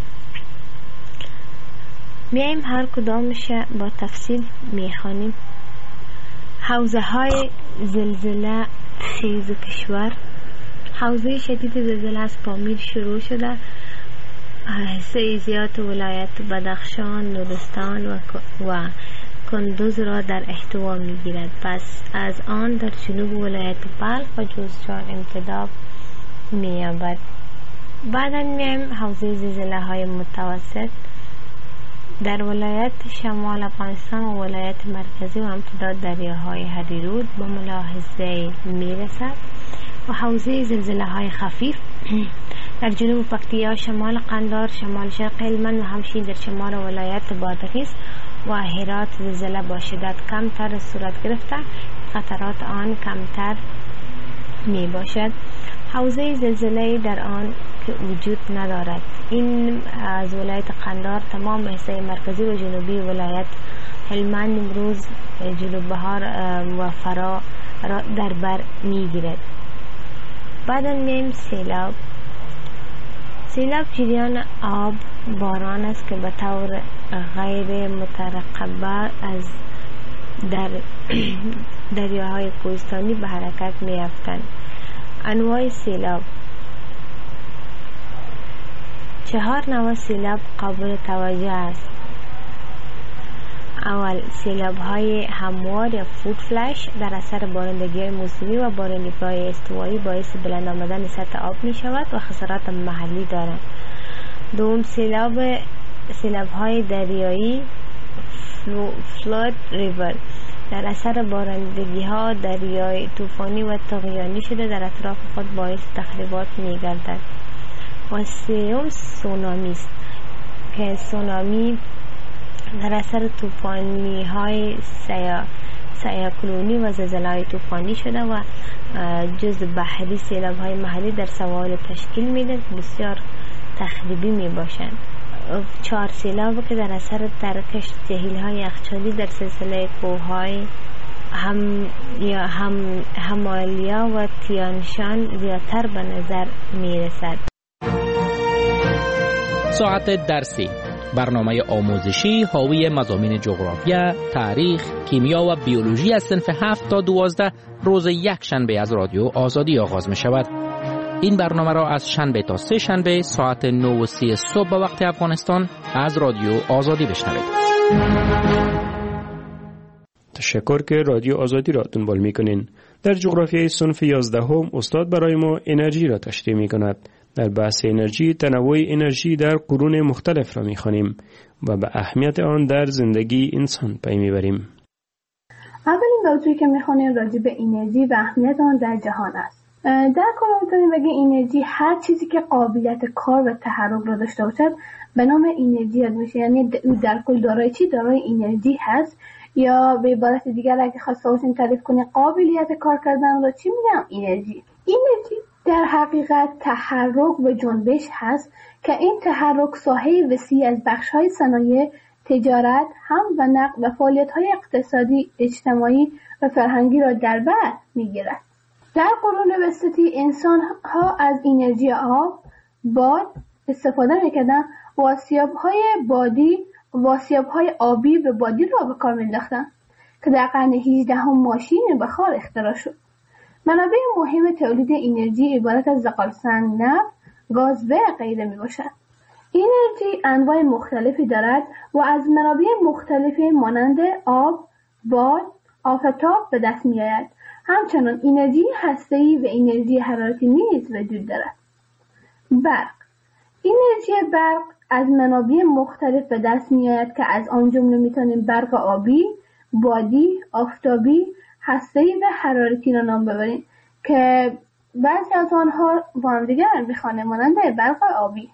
میایم هر کدامش با تفصیل میخوانیم. حوزه های زلزله خیز کشور. حوزه شدید زلزله از پامیر شروع شده، حصه زیاد ولایت بدخشان، نورستان و, و کندوز را در احتوا میگیرد. پس از آن در جنوب ولایت بلخ و جوزجان امتداد می‌یابد. بعدا میایم حوزه زلزله های متوسط. در ولایت شمال افغانستان و ولایت مرکزی و امتداد دریاهای هریرود به ملاحظه میرسد و حوزه زلزله های خفیف در جنوب پکتیا، شمال قندار، شمال شرق هلمند و همچنین در شمال ولایت بادغیس و هرات زلزله با شدت کمتر صورت گرفته، خطرات آن کمتر می باشد. حوزه زلزله در آن که وجود ندارد. این از ولایت قندار تمام حصه مرکزی و جنوبی ولایت هلمند امروز جنوب بهار و فرا را در بر می گیرد. بعد میم سیلاب. سیلاب جریان آب باران است که به طور غیر مترقبه از در دریاهای کوهستانی به حرکت می افتند. انواع سیلاب: چهار نوع سیلاب قابل توجه است. اول، سیلاب های هموار یا فود فلش در اثر بارندگی های موسمی و بارندگی استوایی باعث بلند آمدن سطح آب می شود و خسارات محلی دارند. دوم، سیلاب سیلاب های دریایی فلود ریور در اثر بارندگی ها دریای طوفانی و طغیانی شده در اطراف خود باعث تخریبات می گردد. و سوم، سونامی است که سونامی در اثر طوفانی های سیا سیاکلونی و زلزله های طوفانی شده و جز بحری سیلاب های محلی در سواحل تشکیل میده که بسیار تخریبی می باشند. چهار، سیلاب که در اثر ترکش جهیل های یخچالی در سلسله کوههای هم یا هم همالیا و تیانشان زیادتر به نظر می رسد. ساعت درسی، برنامه آموزشی حاوی مضامین جغرافیا، تاریخ، کیمیا و بیولوژی از صنف هفت تا دوازده روز یک شنبه از رادیو آزادی آغاز می شود. این برنامه را از شنبه تا سه شنبه ساعت نه و سی صبح به وقت افغانستان از رادیو آزادی بشنوید. تشکر که رادیو آزادی را دنبال می کنین. در جغرافیای صنف یازده هم استاد برای ما انرژی را تشریح می کند. در بحث انرژی تنوع انرژی در قرون مختلف را می خوانیم و به اهمیت آن در زندگی انسان پی می بریم. اولین موضوعی که می خوانیم راجع به انرژی و اهمیت آن در جهان است. در کل میتونیم بگیم انرژی هر چیزی که قابلیت کار و تحرک را داشته باشد به نام انرژی یاد میشه. یعنی در کل دارای چی دارای انرژی هست، یا به عبارت دیگر اگه خواسته باشیم تعریف کنیم قابلیت کار کردن را چی میگم؟ انرژی. انرژی در حقیقت تحرک و جنبش هست که این تحرک ساحه وسیع از بخش‌های صنایع، تجارت، هم و نقل و فعالیت‌های اقتصادی، اجتماعی و فرهنگی را در بر می‌گیرد. در قرون وسطی انسان‌ها از انرژی آب، باد استفاده می‌کردند و آسیاب‌های بادی و آسیاب‌های آبی به بادی را به کار می‌انداختند که در قرن هجدهم ماشین بخار اختراع شد. منابع مهم تولید انرژی عبارت از زغالسنگ، نفت، گاز و غیره میباشد. انرژی انواع مختلفی دارد و از منابع مختلفی مانند آب، باد، آفتاب به دست میآید. همچنان انرژی هسته‌ای و انرژی حرارتی نیز وجود دارد. برق. انرژی برق از منابع مختلف به دست میآید که از آن جمله میتونیم برق آبی، بادی، آفتابی، هسته‌ای و حرارتی را نام ببریم که بعضی از آنها با هم دیگر میخوانه مانند برق آبی.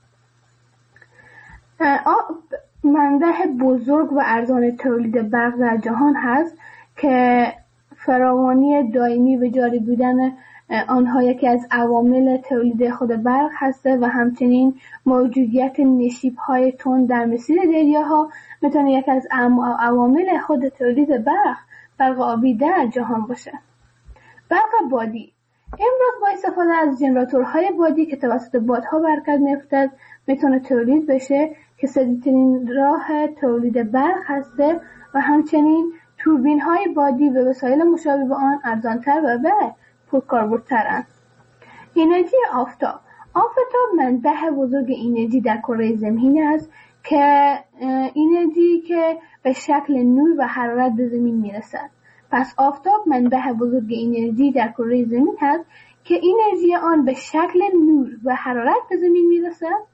آب منبع بزرگ و ارزان تولید برق در جهان هست که فراوانی دائمی و جاری بودن آنها یکی از عوامل تولید خود برق هسته و همچنین موجودیت نشیب‌های تند در مسیر دریاها میتونه یکی از عوامل خود تولید برق برق آبی در جهان باشه. برق بادی امروز با استفاده از ژنراتورهای بادی که توسط بادها به حرکت میافتد میتونه تولید بشه که سریع‌ترین راه تولید برق هسته و همچنین توربین‌های بادی و وسایل مشابه به آن ارزان‌تر و به پرکاربردترند. انرژی آفتاب. آفتاب منبع بزرگ انرژی در کره زمین است که انرژی که به شکل نور و حرارت به زمین میرسد. پس آفتاب منبع بزرگ انرژی در کره زمین است که انرژی آن به شکل نور و حرارت به زمین میرسد.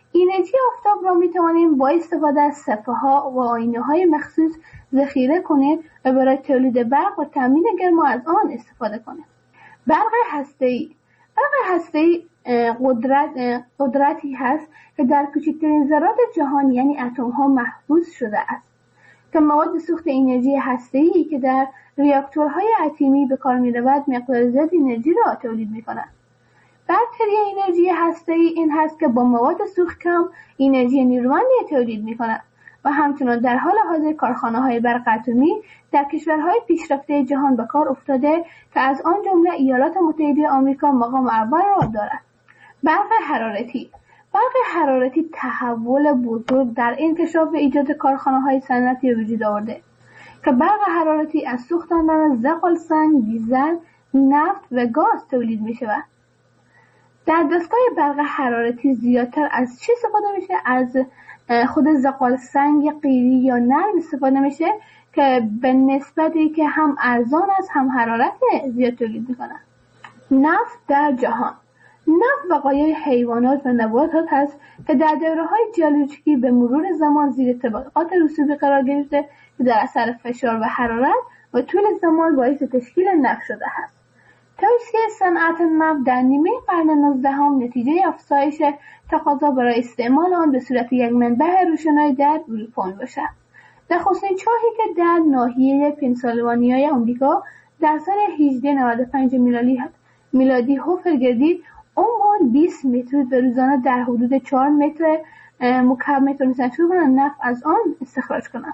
انرژی آفتاب را می توانیم با استفاده از صفحه ها و آینه های مخصوص ذخیره کنیم و برای تولید برق و تامین گرما از آن استفاده کنیم. برق هسته‌ای برق هسته‌ای قدرت قدرتی هست که در کوچکترین ذرات جهان یعنی اتم ها محفوظ شده است که مواد سوخت انرژی هسته‌ای که در ریاکتورهای اتمی به کار می‌رود مقدار زیاد انرژی را تولید می‌کند. برتری انرژی هسته‌ای این هست که با مواد سوخت کم انرژی نیرومندی تولید می‌کند و همچنین در حال حاضر کارخانه‌های برق اتمی در کشورهای پیشرفته جهان به کار افتاده که از آن جمله ایالات متحده آمریکا مقام اول را دارد. برق حرارتی برق حرارتی تحول بزرگ در انکشاف و ایجاد کارخانه‌های صنعتی وجود آورده که برق حرارتی از سوختاندن زغال سنگ، دیزل، نفت و گاز تولید می‌شود. در دستگاه برق حرارتی زیادتر از چی استفاده میشه؟ از خود زغال سنگ قیری یا نرم استفاده میشه که به نسبتی که هم ارزان است هم حرارت زیاد تولید میکنه. نفت در جهان نفت بقایای حیوانات و نباتات هست که در دوره‌های ژئولوژیکی به مرور زمان زیر طبقات رسوبی قرار گرفته که در اثر فشار و حرارت و طول زمان باعث تشکیل نفت شده است. توسعه صنعت نفت در نیمه قرن نوزدهم نتیجه افزایش تقاضا برای استعمال آن به صورت یک منبع روشنایی در اروپا میباشد. نخستین چاهی که در ناحیه پنسیلوانیای آمریکا در سال هزار و هشتصد و نود و پنج میلادی میلادی حفر گردید، عمق بیست متر و روزانه در حدود چهار متر مکعب متر میتونن شروع کنن نفت از آن استخراج کنن.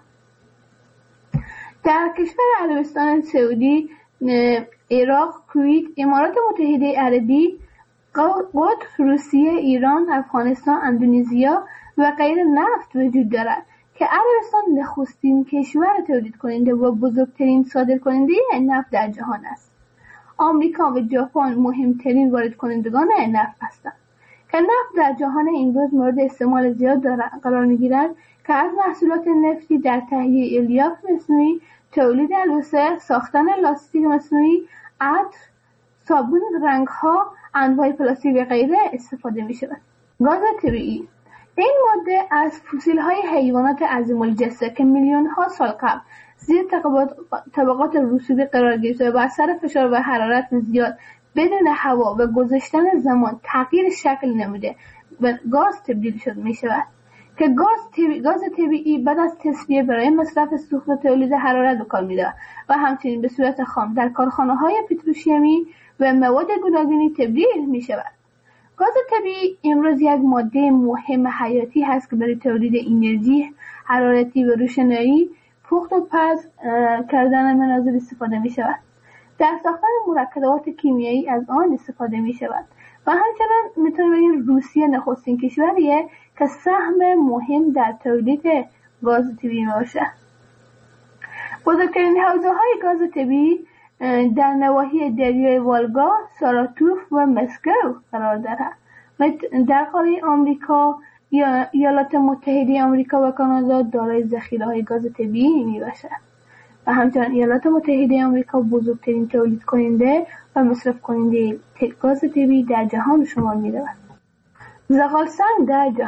در کشور عربستان سعودی، عراق، کویت، امارات متحده عربی، قطر، روسیه، ایران، افغانستان، اندونزیا و غیره نفت وجود دارد که عربستان نخستین کشور تولید کننده و بزرگترین صادر کننده نفت در جهان است. آمریکا و ژاپن مهمترین وارد کنندگان نفت هستند که نفت در جهان امروز مورد استعمال زیاد قرار می‌گیرد که از محصولات نفتی در تهیه الیاف مصنوعی، تولید البسه، ساختن لاستیک مصنوعی، عطر، صابون، رنگ‌ها، انواع پلاستیک و غیره استفاده می‌شود. گاز طبیعی این ماده از فسیل‌های حیوانات عظیم الجثه که میلیون‌ها سال قبل زیر طبقات رسوبی قرار گرفته و با اثر فشار و حرارت زیاد بدون هوا و گذشتن زمان تغییر شکل نموده و گاز تبدیل شد می‌شود که گاز طبیعی گاز طبیعی بعد از تصفیه برای مصرف سوخت و تولید حرارت به کار می‌رود و همچنین به صورت خام در کارخانه‌های پتروشیمی و مواد گوناگونی تبدیل می‌شود. گاز طبیعی امروز یک ماده مهم حیاتی هست که برای تولید انرژی حرارتی و روشنایی، پخت و پز کردن منازل استفاده می‌شود. در ساختن مرکبات کیمیایی از آن استفاده می‌شود و همچنین می‌تونیم بگیم روسیه نخستین کشوریه که سهم مهم در تولید گاز طبیعی باشد. بزرگترین حوزه‌های گاز طبیعی در نواحی دریای والگا، ساراتوف و مسکو قرار دارد. در قاره آمریکا یا ایالات متحده آمریکا و کانادا دارای ذخیره‌های گاز طبیعی میباشد و همچنین ایالات متحده آمریکا بزرگترین تولید کننده و مصرف کننده گاز طبیعی در جهان شمار می‌رود. زغال سنگ در جهان